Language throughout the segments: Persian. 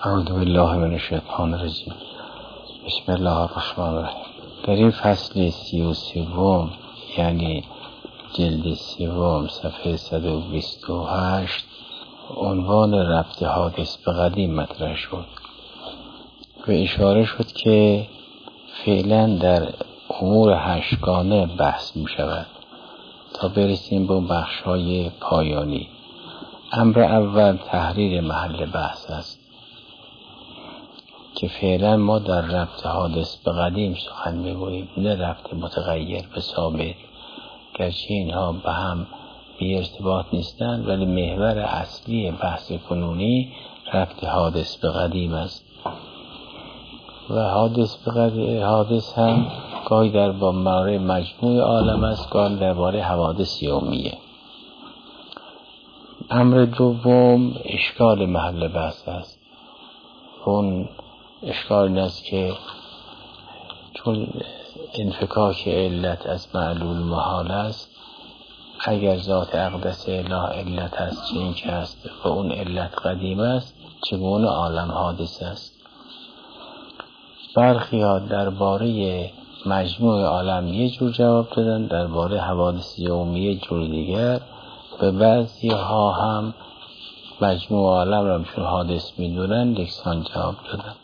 اعوذ بالله من الشیطان الرجیم. بسم الله الرحمن الرحیم. در این فصل 33 یعنی جلد 3 صفحه 128 عنوان ربط حادث به قدیم مطرح شد و اشاره شد که فعلا در امور 8 گانه بحث می شود تا برسیم به بخش‌های پایانی. امر اول تحریر محل بحث است که فعلا ما در ربط حادث به قدیم سخن می‌گوییم، نه ربط متغیر به ثابت، گرچه اینها به هم بی ارتباط نیستند، ولی محور اصلی بحث کنونی ربط حادث به قدیم است و حادث هم گاهی درباره مجموع عالم است، گاهی درباره حوادث یومیه. امر دوم اشکال محل بحث است. اون اشکال این است که چون انفکاک علت از معلول محال است، اگر ذات اقدس اله علت است چه این که است و اون علت قدیم است، چگونه عالم حادث است؟ برخی ها درباره مجموع عالم یه جور جواب دادن، درباره حوادث یومیه جور دیگر، و بعضی ها هم مجموع عالم را چون حادث می‌دونن یکسان جواب دادن.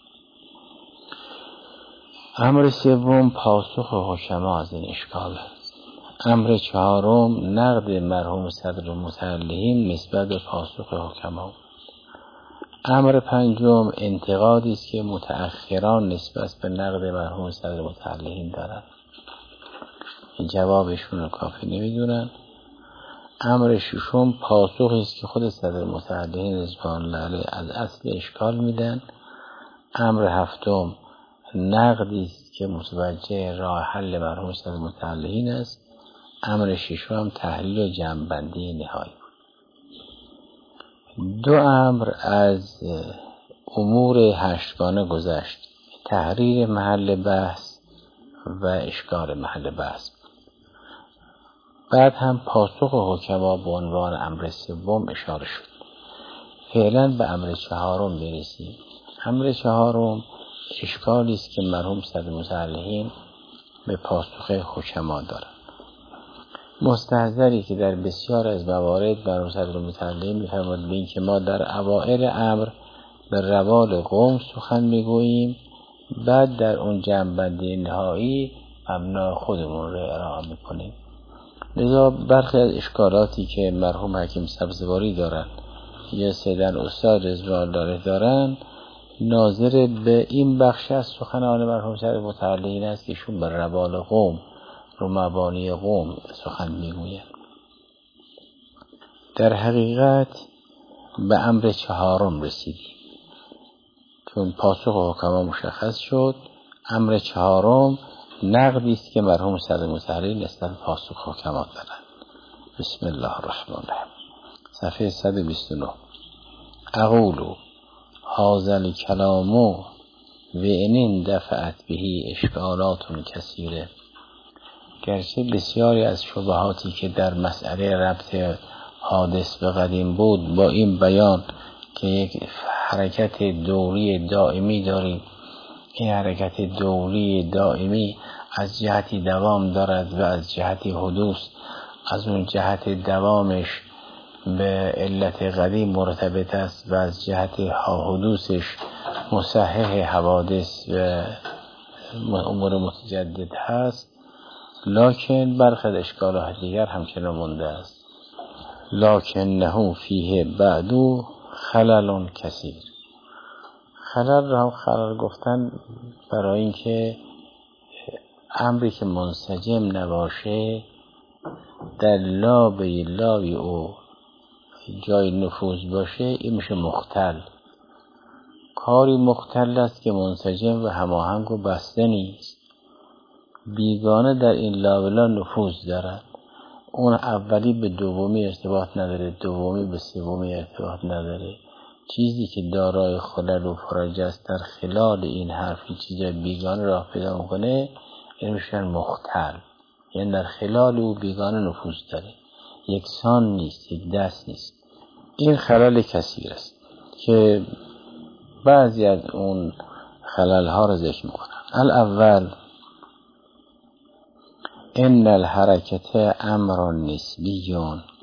امر سوم پاسخ حکما از این اشکال است. امر چهارم نقد مرحوم صدر متعلهین نسبت به پاسخ حکما. امر پنجم انتقادی است که متأخران نسبت به نقد مرحوم صدر متعلهین دارند، جوابشون رو کافی نمیدونن. امر ششم پاسخی است که خود صدر متعلهین رضوان الله علیه از اصل اشکال میدن. امر هفتم نقدی است که متوجه راه حل مرحوم صدر متعلهین است. امر ششم تحلیل و جمع‌بندی نهایی بود. 2 امر از امور 8 گانه گذشت: تحریر محل بحث و اشکال محل بحث. بعد هم پاسخ حکما به عنوان امر سوم اشاره شد. فعلا به امر چهارم برسیم. امر چهارم اشکالی است که مرحوم صدر متعلهین به پاسخ حکما دارند. مستحضری که در بسیار از موارد مرحوم صدر متعلهین می‌فرماید به این که ما در اوائل امر در روال قوم سخن میگوییم، بعد در اون جمع‌بندی نهایی مبنا خودمون رو ارائه میکنیم. لذا برخی از اشکالاتی که مرحوم حکیم سبزواری دارن یا سیدن استاد رضوان الله علیه دارن ناظر به این بخش از سخنان مرحوم صدر متعلهین است که ایشون بر روال قوم رو مبانی قوم سخن میگوید. در حقیقت به امر چهارم رسیدیم چون پاسخ حکما مشخص شد. امر چهارم نقدی است که مرحوم صدر متعلهین نسبت به پاسخ حکما دارند. بسم الله الرحمن الرحیم. صفحه 129. اقول هذا الكلام و ان دفعت بهی اشکالات کثیره. گرچه بسیاری از شبهاتی که در مسئله ربط حادث به قدیم بود با این بیان که یک حرکت دوری دائمی داریم، این حرکت دوری دائمی از جهتی دوام دارد و از جهتی حدوث از اون جهت دوامش به علت قدیم مرتبط است و از جهت حدوثش مصحح حوادث و امور متجدد هست، لکن برخی اشکالات دیگر همچنان مونده است. لکنه فیه بعدو خلل کثیر. خلل را هم خلل گفتن برای اینکه امری که منسجم نباشه در لابی او جای نفوذ باشه این میشه مختل. کاری مختل است که منسجم و هماهنگ و بسته نیست. بیگانه در این لابلا نفوذ دارد. اون اولی به دومی ارتباط نداره، دومی به سومی ارتباط نداره. چیزی که دارای خلل و فرج است در خلال این حرفی چیزای بیگانه راه پیدا میکنه این میشن مختل، یعنی در خلال او بیگانه نفوذ داره، یکسان نیست، یک دست نیست. این خلل کثیر است که بعضی از اون خلل ها رو ذکر میکنن. الاول ان الحرکت امر نسبی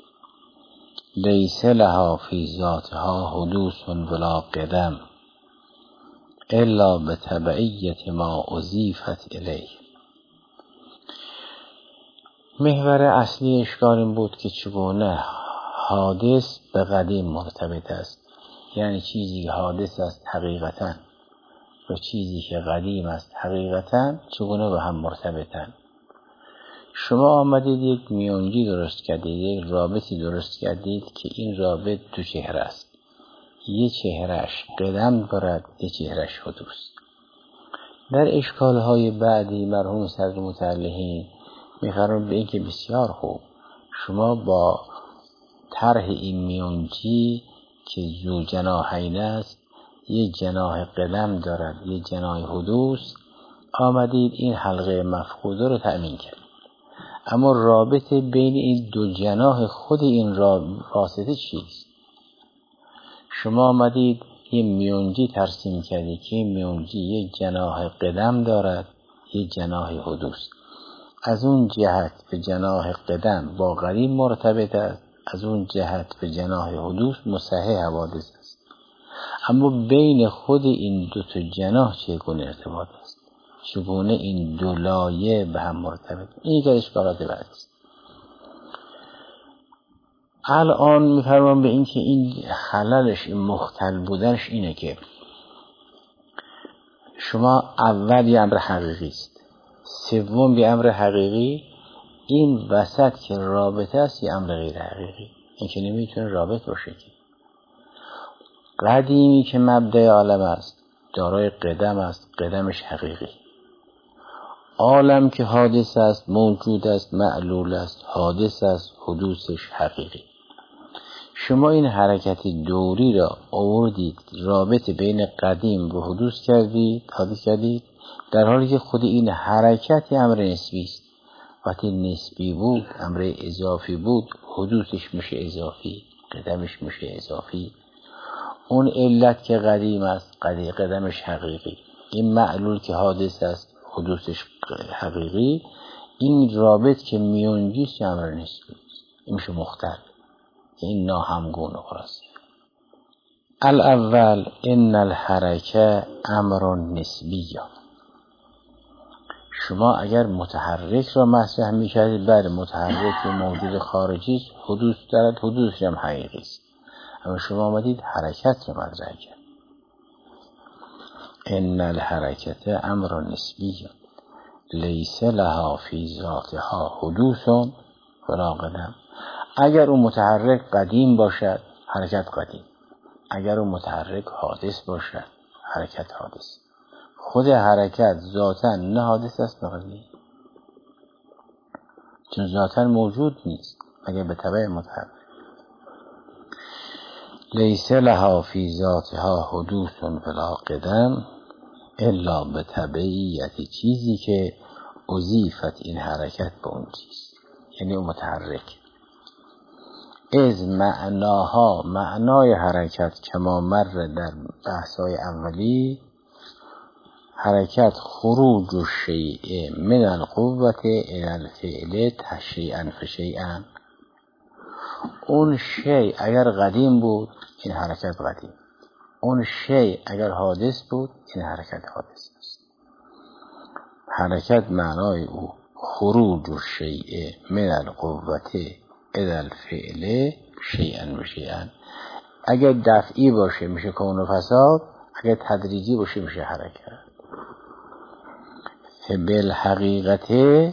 لیس لها فی ذاتها حدوث ولا قدم الا بتبعیت ما اضیفت الیه. محور اصلی اشکال این بود که چگونه حادث به قدیم مرتبط است، یعنی چیزی حادث است حقیقتاً و چیزی که قدیم است حقیقتاً چگونه به هم مرتبطن. شما آمدید یک میانجی درست کردید، یک رابطی درست کردید که این رابط دو چهره است، یه چهرهش قدم دارد، یه چهرهش حدوث. در اشکالهای بعدی مرحوم صدر متعلقین می‌فرمایند به این که بسیار خوب، شما با طرح این میانجی که ذو جناحین است، یه جناح قدم دارد، یه جناح حدوث، آمدید این حلقه مفقوده رو تأمین کرد. اما رابطه بین این دو جناح خود این واسطه چیست؟ شما آمدید یه میانجی ترسیم کردید که این میانجی یه جناح قدم دارد، یه جناح حدوث. از اون جهت به جناح قدم با قدیم مرتبط است، از اون جهت به جناح حدوث مصحح حوادث است. اما بین خود این دو تا جناح چگونه ارتباط است؟ چگونه این دو لایه به هم مرتبط؟ این که اشکالات بعدی است. الان می‌فرمام به این که این خللش، این مختل بودنش اینه که شما اول یه امر حقیقی است، سوم یه امر حقیقی، این وسط که رابطه است یه امر غیر حقیقی. این که نمیتونه رابط باشه که قدیمی که مبدأ عالم است دارای قدم است، قدمش حقیقی. عالم که حادث است، موجود است، معلول است، حادث است، حدوثش حقیقی. شما این حرکت دوری را آوردید، رابطه بین قدیم و حدوث کردید، در حالی که خود این حرکت امر نسبی است. وقتی نسبی بود، امر اضافی بود، حدوثش میشه اضافی، قدمش میشه اضافی. اون علت که قدیم است، قدمش حقیقی. این معلول که حادث است، حدوثش حقیقی. این رابط که میانجیست امر نسبی است، این میشه مختل، این ناهمگون خلاص. الاول ان الحرکه امر نسبی. شما اگر متحرک را مطرح می‌کردید، بعد متحرک موجود خارجی حدوث دارد، حدوثش هم حقیقی است. اما شما آمدید حرکت را مطرح کرد. ان الحرکت امر نسبی لیس لها فی ذاتها حدوث ولا قدم. اگر اون متحرک قدیم باشد، حرکت قدیم. اگر اون متحرک حادث باشد، حرکت حادث. خود حرکت ذاتاً نه حادث است نه قدیم، چون ذاتاً موجود نیست مگر به تبع متحرک. لیس لها فی ذاتها حدوث ولا قدم الا به تبعیت چیزی که اضیفت این حرکت به اون چیز، یعنی اون متحرک. از معناها، معنای حرکت کما مر در بحث‌های اولی، حرکت خروج الشیء من القوة الى الفعل تشریعا فشیئا. اون شیء اگر قدیم بود، این حرکت قدیم. اون شیء اگر حادث بود، این حرکت حادث است. حرکت معنای او خروج الشیء من القوة الى الفعل شیئا فشیئا. اگر دفعی باشه میشه کون و فساد، اگر تدریجی باشه میشه حرکت. بالحقیقت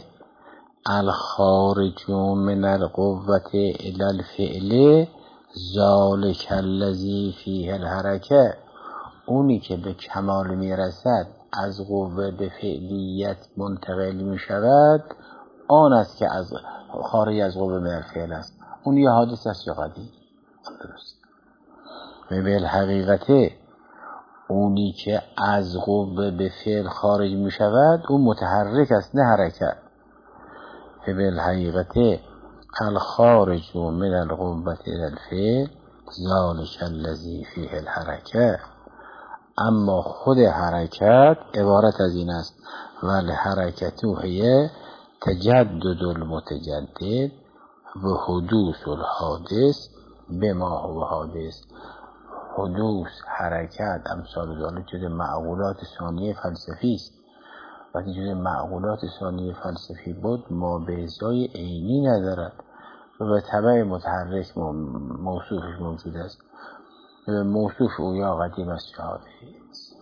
الخارج من القوة الى الفعل ذلك الذی فیه الحرکه. اونی که به کمال میرسد، از قوه به فعلیت منتقل میشود، آن است که از خارج از قوه من الفعل است. اون یا حادث است یا قدیم. درست. و بالحقیقت اونی که از قوه به فعل خارج می شود، اون متحرک است نه حرکت. بالحقیقت الخارج من القوه الى الفعل ذلك الذی فیه الحرکه. اما خود حرکت عبارت از این است ولی حرکتو هی تجدد المتجدد و حدوث الحادث بما هو حادث. حدوث حرکت امثال ذلک جز معقولات ثانیه فلسفی است. وقتی جز معقولات ثانیه فلسفی بود ما به ازای عینی ندارد و به طبع متحرک موصوفش موجود است. موصوف او یا قدیم است یا حادثی است.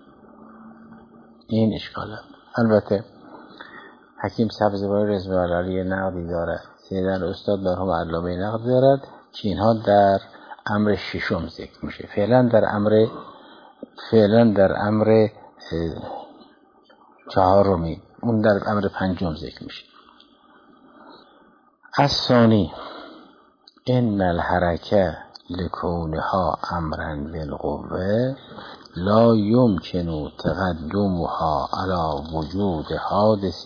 این اشکال است. البته حکیم سبزواری رضوان الله علیه نقدی دارد، سیدن استاد مرحوم علامه نقد دارد که اینها در امر ششم ذکر میشه. فعلا در امر چهارمی، اون در امر پنجم ذکر میشه. الثانی ان الحرکه لکونها امرا بالقوه لا یمکن تقدمها علی وجود حادث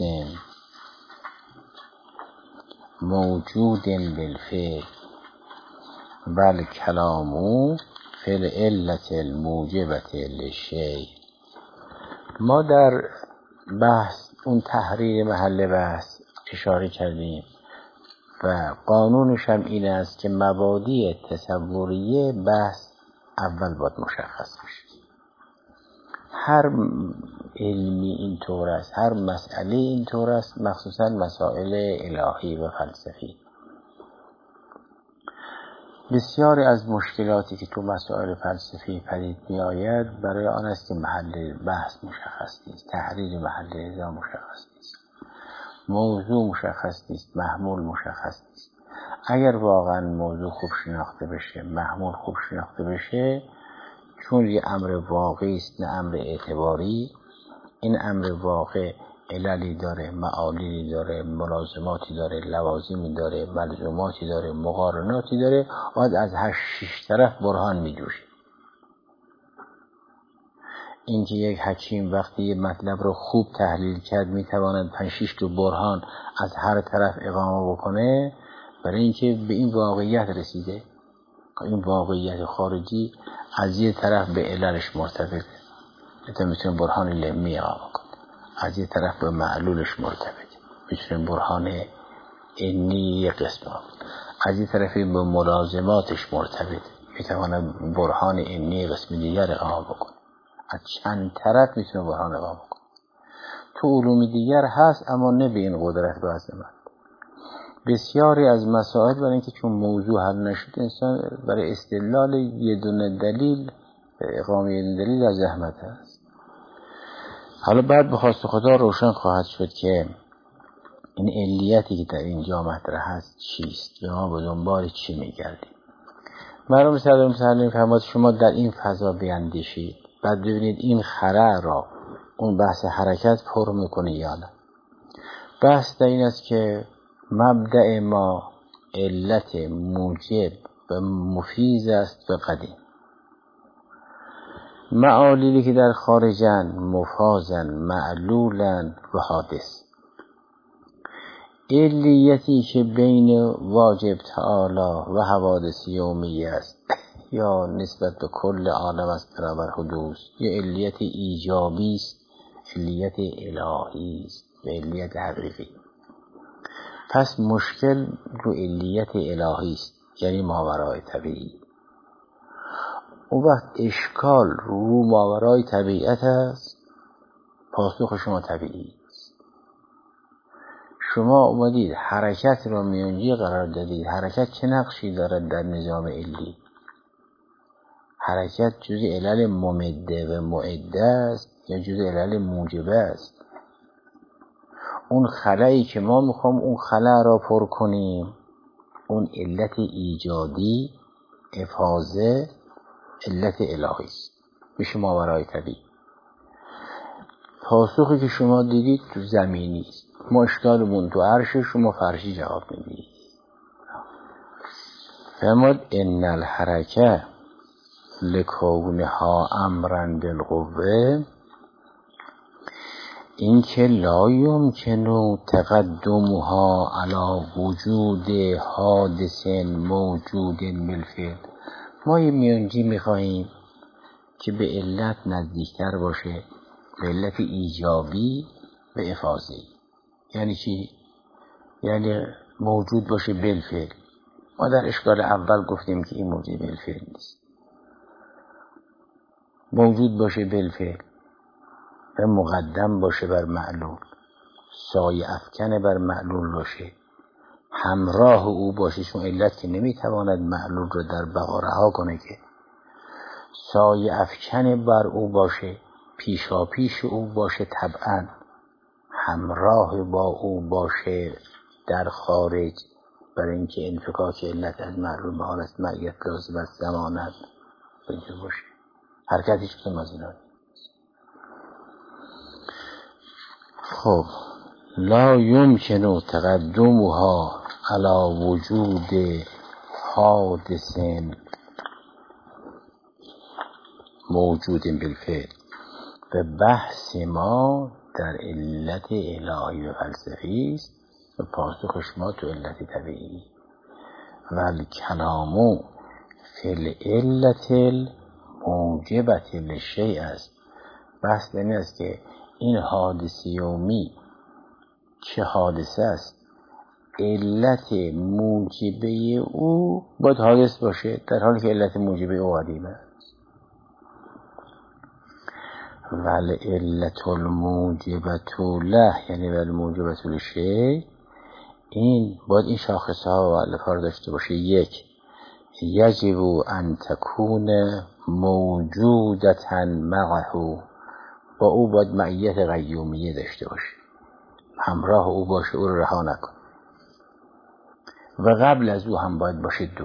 موجود بالفعل بل کلامو فی العلة الموجبة للشیء. ما در بحث اون تحریر محل بحث اشاره کردیم و قانونش هم این است که مبادی تصوریه بحث اول باید مشخص بشه. هر علمی اینطور است، هر مسئله اینطور است، مخصوصا مسائل الهی و فلسفی. بسیاری از مشکلاتی که تو مسائل فلسفی پدید می آید برای آن است که محل بحث مشخص نیست، تحریر محل نزاع مشخص نیست، موضوع مشخص نیست، محمول مشخص نیست. اگر واقعا موضوع خوب شناخته بشه، محمول خوب شناخته بشه، چون یه امر واقعی است نه امر اعتباری، این امر واقع عللی داره، معالیلی داره، ملازماتی داره، لوازمی داره، ملزوماتی داره، مقارناتی داره، باید از هر شش طرف برهان می جوشه. اینکه یک حکیم وقتی یه مطلب رو خوب تحلیل کرد می تواند 5-6 تا برهان از هر طرف اقامه بکنه، برای اینکه به این واقعیت رسیده. این واقعیت خارجی از یه طرف به عللش مرتبطه، میتونه برهان لمی اقامه کنه، از یه طرف به معلولش مرتبطه، میتونه برهان انی یک قسم، از یه طرف به ملازماتش مرتبطه، میتونه برهان انی قسم دیگر اقامه بکنه. از چند طرف میتونه برهان اقامه کنه. تو علوم دیگر هست اما نه به این قدرت و عظمت. بسیاری از مسائل برای اینکه چون موضوع حل نشد انسان برای استدلال یه دونه دلیل، اقامه یه دونه دلیل در زحمت هست. حالا بعد به خواست خدا روشن خواهد شد که این علیتی که در اینجا مطرح هست چیست یا ما به دنبال چی میگردیم. مرحوم صدر مسلم فرمود شما در این فضا بیاندیشید، بعد ببینید این خلأ را اون بحث حرکت پر میکنه یا نه. بحث در این است که مبدأ ما علت موجب و مفیز است و قدیم. معالیلی که در خارجن مفازن معلولن و حادث. علیتی که بین واجب تعالی و حوادث یومی است یا نسبت به کل عالم است برابر حدوث، یا علیت ایجابی است، علیت الهی است و علیت حقیقی. پس مشکل رو علیت الهی است، یعنی ماورای طبیعی. اون وقت اشکال رو ماورای طبیعت است، پاسخ شما طبیعی است. شما اومدید حرکت را میانجی قرار دادید. حرکت چه نقشی دارد در نظام علی؟ حرکت جز علل ممده و معده است یا جز علل موجبه است؟ اون خلایی که ما میخوام اون خلا را پر کنیم، اون علت ایجادی افاظه علت الهی است، میشه ماورای طبیعی. پاسخی که شما دیدید تو زمینی است، ما اشکالمون تو عرش، شما فرشی جواب میدید. فرمود ان الحرکه لکونها امرا بالقوه، این که لا یمکن تقدمها علی وجود حادث موجود بالفعل. ما یه میانجی میخواییم که به علت نزدیکتر باشه، به علت ایجابی و افاضی. یعنی چی؟ یعنی موجود باشه بالفعل. ما در اشکال اول گفتیم که این موجود بالفعل نیست. موجود باشه بالفعل و مقدم باشه بر معلول، سایه افکن بر معلول باشه، همراه او باشه، چون علت که نمیتواند معلول رو در بقا رها کنه که سایه افکن بر او باشه، پیشاپیش او باشه، طبعا همراه با او باشه در خارج، برای اینکه انفکاک علت از معلول به حالت معیت لازم است زمانت بینجا باشه. حرکتی شدم از اینا. خب لا یمکن تقدمها علی وجود حادث موجود بالفعل. به بحث ما در علت الهی و فلسفی است و پاسخش ما تو علت طبیعی. و الکلام فی العلت الموجبت للشیء است. بحث این است که این حادثه یومی چه حادثه است، علت موجبه او باید حادث باشه، در حالی که علت موجبه او قدیم است. والعلت الموجبت له، یعنی والموجبت للشیء، این باید این شاخصه ها و علفها رو داشته باشه. یک، یجب ان تکون موجودتا معه، با او باید معیت قیومیه داشته باشه، همراه او باشه، او رو رها نکن. و قبل از او هم باید باشه دو.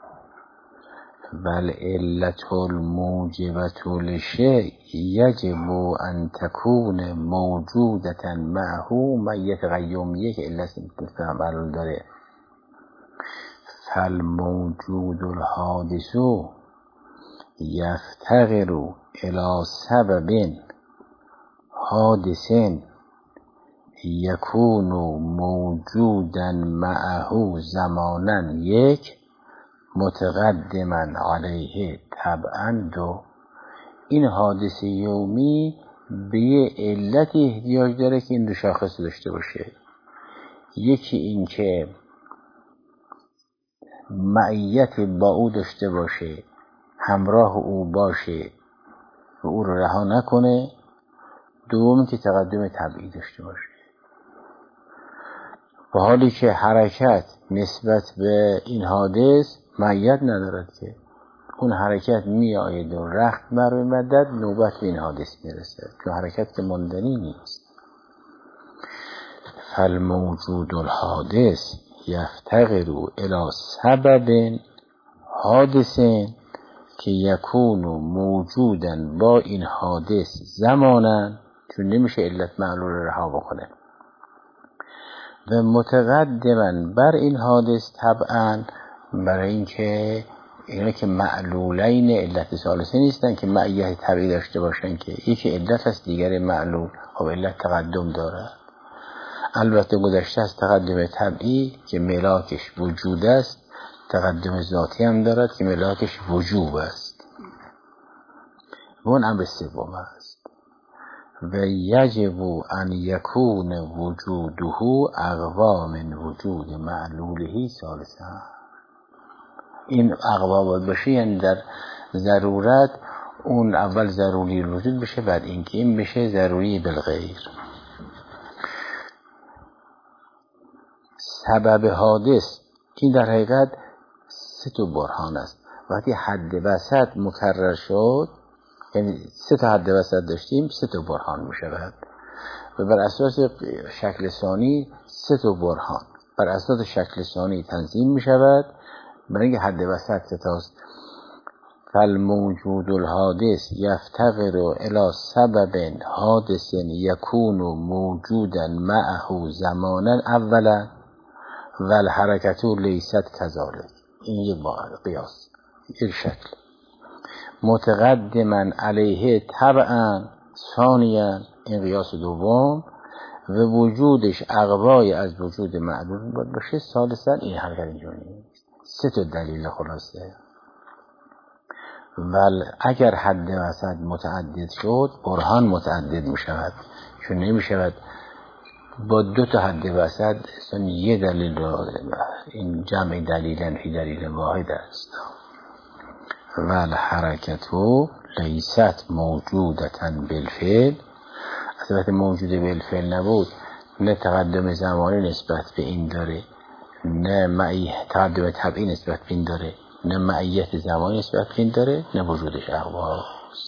بل علت الموجبت للشیء یجب ان تکون موجودتا معه، معیت قیومیه که علت معلول داره. فالموجود الحادث یفتقر الی سبب حادث یکون موجودا معه زمانا، یک، متقدما علیه طبعا، دو، این حادثه یومی به یه علت احتیاج داره که این دو شاخص داشته باشه. یکی این که معیت با او داشته باشه، همراه او باشه و او رو رها نکنه. دوم که تقدم طبیعی داشته باشه، و حالی که حرکت نسبت به این حادث معیت ندارد که اون حرکت می آید و رخت بر مدد نوبت به این حادث میرسه، چون حرکت که ماندنی نیست. فالموجود الحادث یفتقر الی سبب حادث که یکون موجودا با این حادث زمانا، چون نمیشه علت معلول رها بکنه، و متقدما بر این حادث طبعا، برای اینکه اینا که معلولین علت ثالثه نیستن که معیت طبیعی داشته باشن، که یکی علت است دیگر معلول. خب علت تقدم داره، البته گذشته از تقدم طبیعی که ملاکش وجود است، تقدم ذاتی هم دارد که ملاکش وجوب است، و اون امر سوم است. و یجب ان یکون وجوده اقوا من وجود معلوله ثالثا. این اقوا باید باشه، یعنی در ضرورت اون اول ضروری وجود بشه، بعد اینکه این بشه ضروری بالغیر. سبب حادث این در حقیقت سه تا برهان است. وقتی حد وسط مکرر شد، یعنی سه تا حد وسط داشتیم، سه تا برهان میشود، و بر اساس شکل ثانی سه تا برهان بر اساس شکل ثانی تنظیم میشود، برای اینکه حد وسط سه تاست. فالموجود الحادث یفتقر الی سبب حادث یکون موجودا معه زمانا اولا و الحرکت لیست کذالک. این یک قیاس، یک شکل. متقدما علیه طبعا ثانیا، این قیاس دوم، و وجودش اقوای از وجود معلول باشه ثالثا، این حرکت اینجوری نیست. سه تا دلیل خلاصه. اگر حد وسط متعدد شد برهان متعدد می شود، چون نمی شود با 2 تا حد وسط یه دلیل را، این جمع دلیلن فی دلیل واحد است. والحرکتو لیست موجودتا بالفعل، از وقت موجود بالفعل نبود، نه تقدم زمانی نسبت به این داره، نه تقدم طبعی نسبت به این داره، نه معیت زمانی نسبت به این داره، نه وجودش اقواست.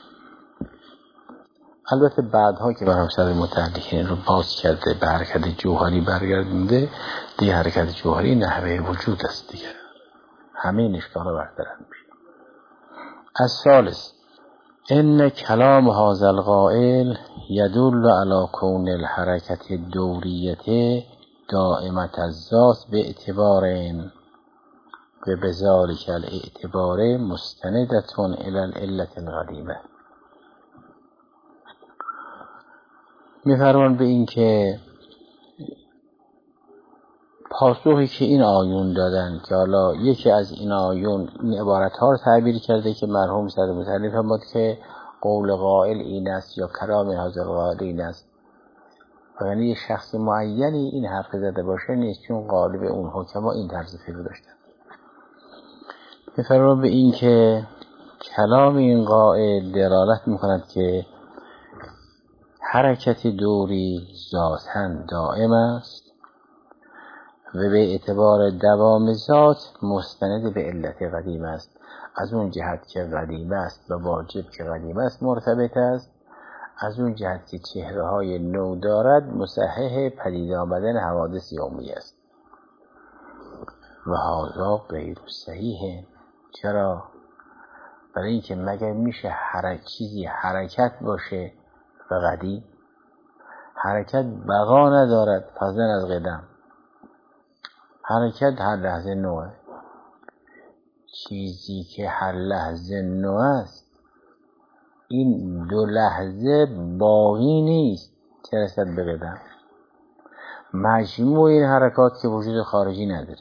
البته بعدها که برام سر متعلقین رو باز کرده به حرکت جوهری برگردونده، دیگه حرکت جوهری نحوه وجود است دیگه، همه این اشکال رو برطرف میشه. الثالث ان کلام هذا القائل يدل على كون الحركة الدورية دائمة الذات باعتبار و بذلك الاعتبار مستندة الى العلة القدیمة. میفرمان به این که پاسخی که این آیون دادن، که حالا یکی از این آیون این عبارت ها رو تعبیر کرده که مرحوم صدر متعلق فرمود که قول قائل این است یا کلام هذا قائل این است، یعنی یه شخص معینی این حرف زده باشه نیست، چون غالب اون حکما این طرز فکر داشتن. میفرمان به این که کلام این قائل دلالت میکند که حرکت دوری ذاتاً دائم است و به اعتبار دوام ذات مستند به علت قدیم است. از اون جهت که قدیم است و واجب که قدیم است مرتبط است، از اون جهت که چهره های نو دارد مصحح پدید آمدن حوادث یومی است. و هذا غیر صحیح. چرا؟ برای اینکه مگر میشه چیزی حرکت باشه و قدیم؟ حرکت بقا ندارد فضلا از قدم، حرکت هر لحظه نوعه. چیزی که هر لحظه نوع است این 2 لحظه باقی نیست چه رسد به قدم. مجموع این حرکات که وجود خارجی نداره،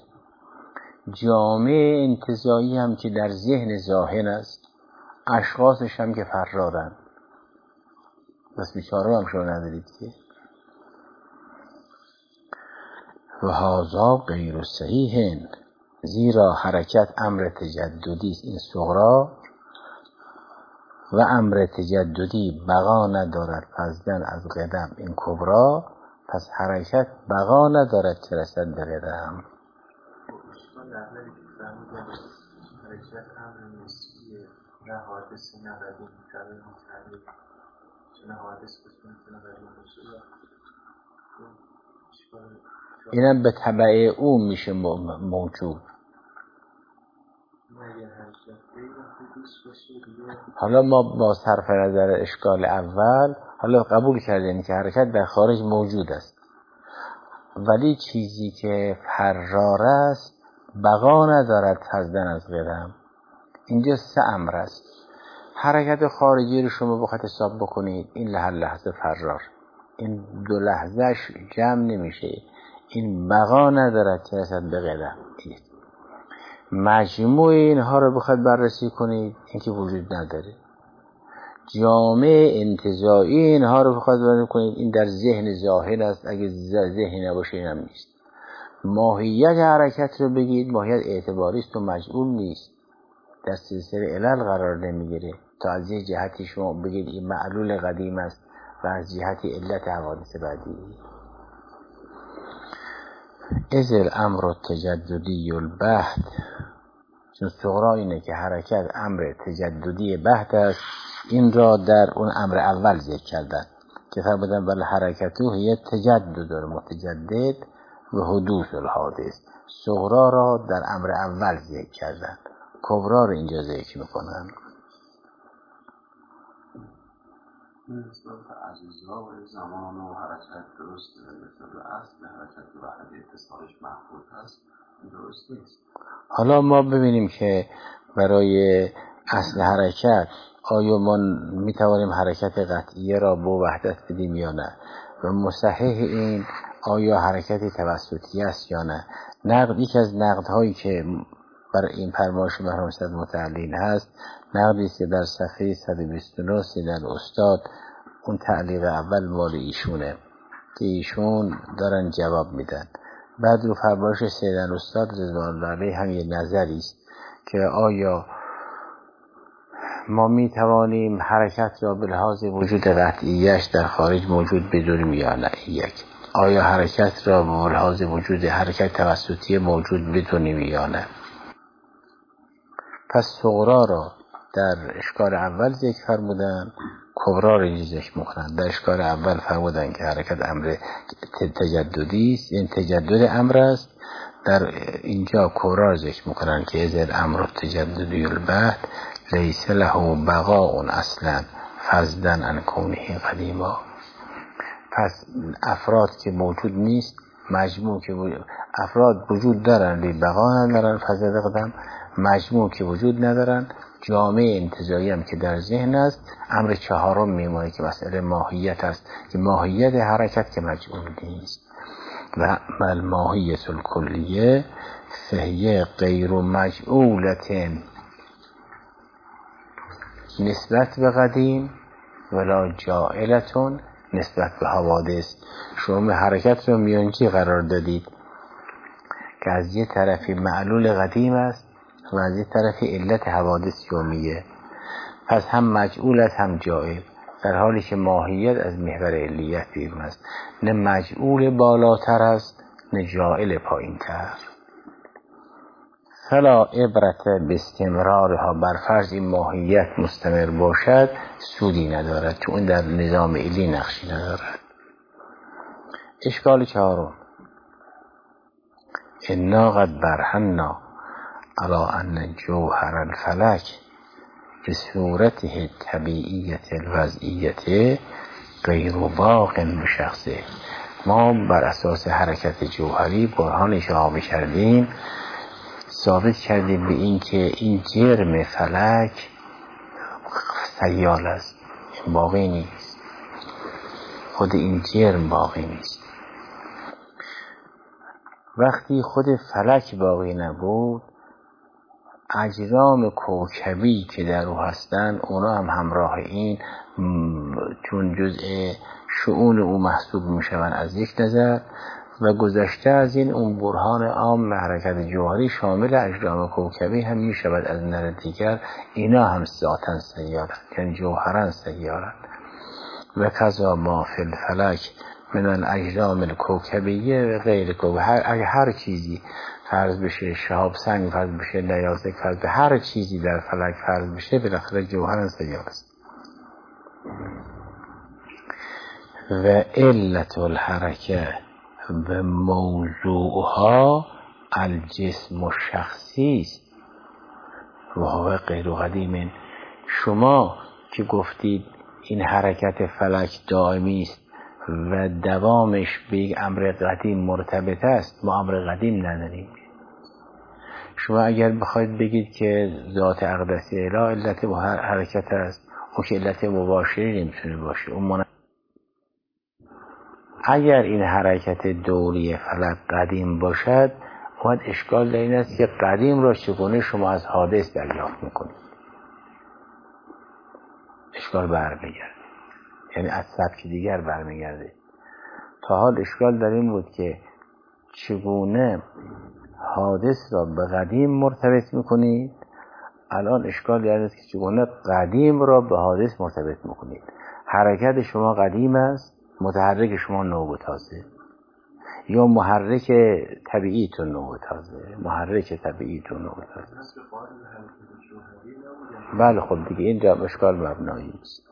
جامعه انتزاعی هم که در ذهن ذاهن است، اشخاصش هم که فرارن، بس بیچاره هم شما ندارید که. و هذا غیر صحیح، زیرا حرکت امر تجددی است، این صغرا، و امر تجددی بقا ندارد فضلا از قدم، این کبرا. پس حرکت بقا ندارد چه رسد به قدم. حرکت امر نسبیه، نه حادث نه قدیم، نه حادث نه قدیم. اینم به تبع او میشه موجود. حالا ما با صرف نظر اشکال اول حالا قبول کردیم که حرکت در خارج موجود است، ولی چیزی که فرار است بقا ندارد فضلا از قدم. اینجا 3 امر است. حرکت خارجی رو شما بخواید حساب بکنید، این هر لحظه فرار، این 2 لحظهش جمع نمیشه، این بقا ندارد چه رسد به قدم. مجموع اینها رو بخواید بررسی کنید، این که وجود نداره. جامعه انتزاعی اینها رو بخواید بررسی کنید، این در ذهن ظاهر است، اگه ذهنی نباشه این هم نیست. ماهیت حرکت رو بگید، ماهیت اعتباری است و مجعول نیست، در سلسله علل قرار نمیگیره تا از یه جهتی شما بگید این معلول قدیم است و از جهتی علت حوادث بعدی. از الامر التجددی البحت، چون صغرا اینه که حرکت امر تجددی بحت است، این را در اون امر اول ذکر کردن که فرمودن بل حرکتو هی تجدد متجدد و حدوث الحادث. صغرا را در امر اول ذکر کردن، کبرا رو اینجا ذکر میکنن. نسبت به اجزا و زمان و حرکت درست نسبت به اصل حرکت و وحده اتصالش محفوظ هست، درست نیست. حالا ما ببینیم که برای اصل حرکت آیا ما میتوانیم حرکت قطعیه را با وحدت بدیم یا نه، و مصحح این آیا حرکت توسطی است یا نه. نقد، یکی از نقدهایی که برای این فرمایش مرحوم استاد متعلین هست، نقدی است که در صفحه 129 سیدن استاد، اون تعلیق اول مال ایشونه که ایشون دارن جواب میدن. بعد رو فرمایش سیدن استاد رضوان الله علیه هم یه نظری است که آیا ما می توانیم حرکت را به لحاظ وجود قطعیش در خارج موجود بدونیم یا نه. یک، آیا حرکت را به لحاظ وجود حرکت توسطی موجود بدونیم یا نه. پس صغرا را در اشکال اول ذکر فرمودن، کبرا را ذکر میکنند. در اشکال اول فرمودن که حرکت امر تجددی است، این تجدد امر است. در اینجا کبرا را ذکر میکنند که از الامر تجددی البحث لیس له بقاء اصلا فضلا عن کونه قدیما. پس افراد که موجود نیست، مجموع که افراد وجود دارن لی بقا ندارن، فضل قدم، مجموع که وجود ندارن، جامعه انتزاعی هم که در ذهن است. امر چهارم میمونه که مسئله ماهیت است که ماهیت حرکت که مجموع نیست. و الماهیت الکلیه فهیه غیر مجعولت نسبت به قدیم ولا جائلتون نسبت به حوادث. شما حرکت رو میانجی قرار دادید که از یه طرفی معلول قدیم است و از یه طرفی علت حوادث یومیه. پس هم مجعول است هم جائل، در حالی که ماهیت از محور علیت بیرون است. نه مجعول بالاتر است نه جائل پایین تر. فلا عبرت باستمرارها، بر فرض این ماهیت مستمر باشد سودی ندارد، چون این در نظام علی نقشی ندارد. اشکال چهارم، انا قد برهنا علی ان جوهر الفلک به صورته طبیعیت الوضعیت غیر باق به شخصه. ما بر اساس حرکت جوهری برهان اشاره کردیم، ثابت کردیم به این که این جرم فلک سیال است، باقی نیست. خود این جرم باقی نیست. وقتی خود فلک باقی نبود، اجرام کوکبی که در او هستن اونا هم همراه این، چون جزء شؤون او محسوب میشوند از یک نظر، و گذشته از این اون برهان عام حرکت جوهری شامل اجرام کوکبی هم میشود از نظر دیگر. اینا هم ذاتاً سیارند، یعنی جوهران سیارند. و کذا ما فی الفلک من الاجرام الکوکبیه و غیر کوکبیه. اگه هر چیزی فرض بشه، شهاب سنگ فرض بشه، نیازک فرض بشه، هر چیزی در فلک فرض بشه، بالاخره جوهران سیار است. و علت الحرکه و موضوعها الجسم الشخصی است و هو غیر قدیم. شما که گفتید این حرکت فلک دائمی است و دوامش به یک امر قدیم مرتبط است، ما امر قدیم نداریم. شما اگر بخواید بگید که ذات اقدسی اله علت حرکت است، اون که علت مباشری نمیتونه باشه. اون اگر این حرکت دوری فلک قدیم باشد، باید اشکال در این است که قدیم را چگونه شما از حادث دریافت میکنید. اشکال برمیگرده، یعنی از سبک دیگر برمیگرده. تا حال اشکال در این بود که چگونه حادث را به قدیم مرتبط میکنید. الان اشکال در این است که چگونه قدیم را به حادث مرتبط میکنید. حرکت شما قدیم است، متحرک شما نو و تازه، یا محرک طبیعیتون نو و تازه. محرک طبیعیتون نو و تازه. بله خب دیگه اینجا اشکال مبنایی است.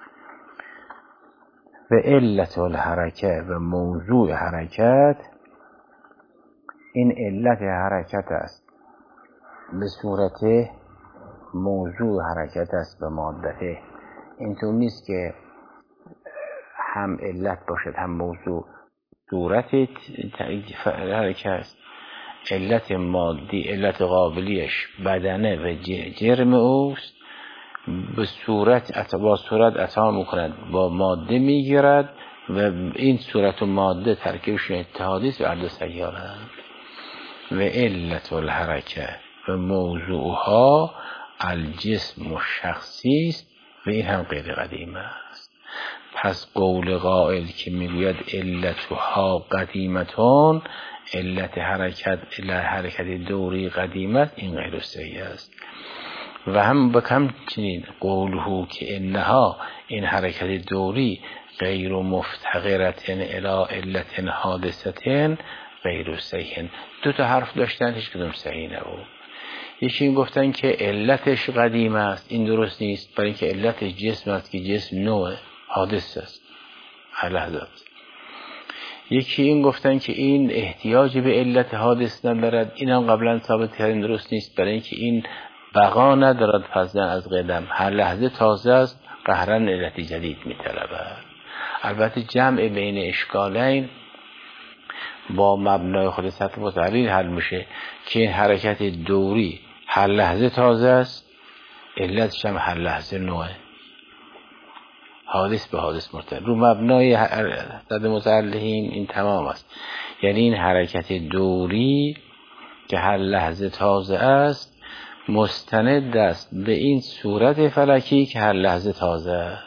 و علت الحرکه و موضوع حرکت، این علت حرکت است به صورت موضوع حرکت است به مادته. اینطور نیست که هم علت باشد هم موضوع. صورت حرکت است، علت مادی، علت قابلیش بدنه و جرم اوست. به صورت با صورت عطا میکند، با ماده میگیرد و این صورت و ماده ترکیبشون اتحادی است و هر دو سیارند. و علت الحرکه و و موضوعها الجسم و شخصی است و این هم غیر قدیم است. پس قول قائل که میگوید علتها قدیمتون، علت حرکت دوری قدیمت، این غیر صحیح است. و هم بکم چنین قوله که انها، این حرکت دوری، غیر مفتقرتن الی علت حادثتن غیر صحیح. دو تا حرف داشتن، هیچ کدوم صحیح نبود. یکی این گفتن که علتش قدیم است، این درست نیست، برای اینکه علت جسم است که جسم نوع حادث است هر لحظات. یکی این گفتن که این احتیاج به علت حادث ندارد، این هم قبلا ثابت کردیم درست نیست، برای اینکه این بقا ندارد فضلا از قدم، هر لحظه تازه است، قهرن علت جدید می‌طلبد. البته جمع بین اشکالین با مبنای خود سطح متحلیل حل میشه که این حرکت دوری هر لحظه تازه است، علتش هم هر لحظه نوعه، حادث به حادث مرتبط. رو مبنای سطح متحلیل این تمام است. یعنی این حرکت دوری که هر لحظه تازه است مستند است به این صورت فلکی که هر لحظه تازه است.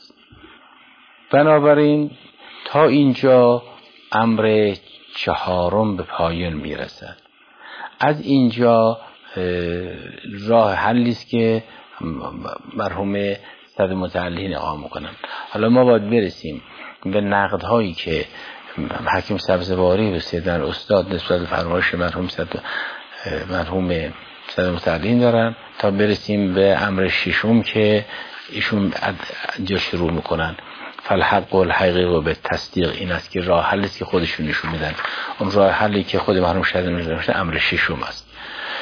بنابراین تا اینجا امر چهارم به پایان میرسد. از اینجا راه حلی است که مرحوم صدر متعلین اقامه میکنن. حالا ما باید برسیم به نقدهایی که حکیم سبزواری و سیدن استاد نسبت به فرمایش مرحوم صدر متعلین دارن تا برسیم به امر ششم که ایشون جا شروع میکنن. فالحق و الحقیق و به تصدیق، این است که راه حلی است که خودشون نشون میدن. اون راه حلی که خود مرحوم صدر نوشته امر ششم است.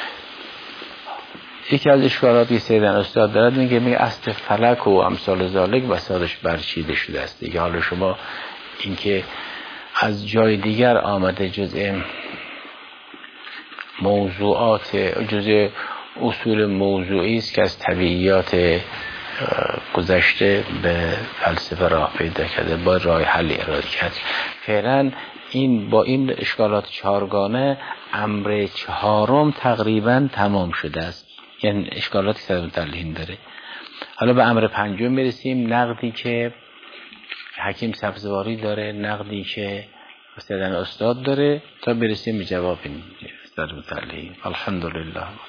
یکی از اشکالاتی سیدن استاد دارد میگه اصل فلک و امثال ذالک بساطش برچیده شده است. دیگه حالا شما اینکه از جای دیگر آمده جزء موضوعات، جزء اصول موضوعی است که از طبیعیات گذشته به فلسفه راه پیدا کرده، با راه حل ارائه کرد. فعلا این با این اشکالات چهارگانه امر چهارم تقریبا تمام شده است. یعنی اشکالاتی که متعلقین داره. حالا به امر پنجم برسیم، نقدی که حکیم سبزواری داره، نقدی که سیدن استاد داره، تا برسیم به جواب این متعلقین. الحمدلله.